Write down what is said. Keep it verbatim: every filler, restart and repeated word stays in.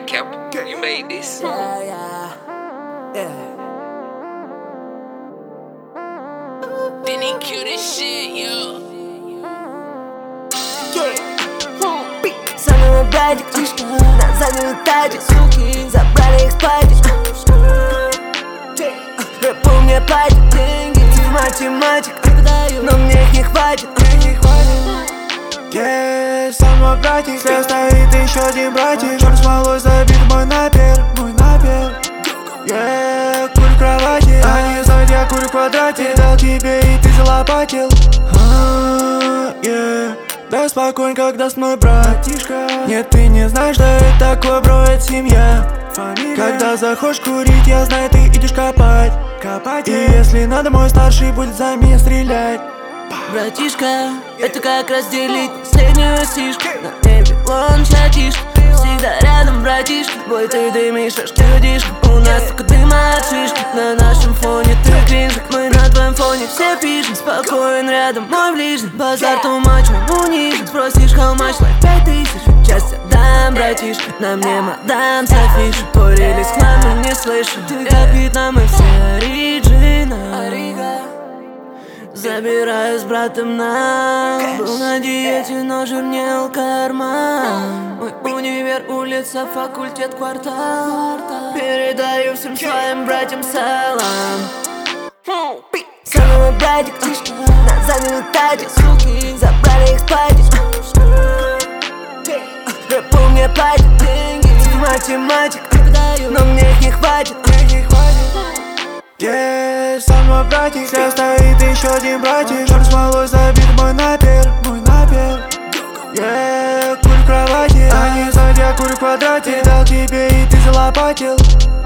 Big Cap, you made this. Yeah, yeah, yeah. Didn't kill this shit, yo. Со мной братик, на заднем этаже, суки забрали их спать. Рэп у меня платит деньги, ты математик, но мне их не хватит. Yeah, со мной братик, слева стоит еще один братик. Черт смолой забит мой напер, мой напер. Yeah, курю в кровати, они знают, я курю в квадрате. Дал тебе и ты залопатил. а, yeah. Да спокойно, как даст мой братишка. Нет, ты не знаешь, что это такое, бро, это семья. Фамилия. Когда захочешь курить, я знаю, ты идешь копать, копать. И если надо, мой старший будет за меня стрелять. Братишка, это как разделить последнюю сишку. На небе лон чатишь, всегда рядом, братишка. Бой, ты дымишь, аж ты удишь. У нас только дыма от шишки. На нашем фоне ты кринжик, мы на твоем фоне все пишем. Спокоен рядом, мой ближний. Базар тумач, он унижен. Спросишь, how much, like пять тысяч. Часть отдам, братишка, на мне мадам с афиши. Порились к нам, но не слышим. Ты как Вьетнам, мы все оригинал. Забираю с братом нам. Был на диете, но жирнел карман. Мой универ, улица, факультет, квартал. Передаю всем своим братьям салам. Со мной братик, на заднем этаже, суки забрали их спать. Рэп у меня платит деньги, ты математик, но мне их не хватит. Yeah, со мной братик, слева стоит еще один братик. Черт смолой забит мой напер, мой напер. Yeah, курю в кровати, они знают, я курю в квадрате. Дал тебе и ты залопатил.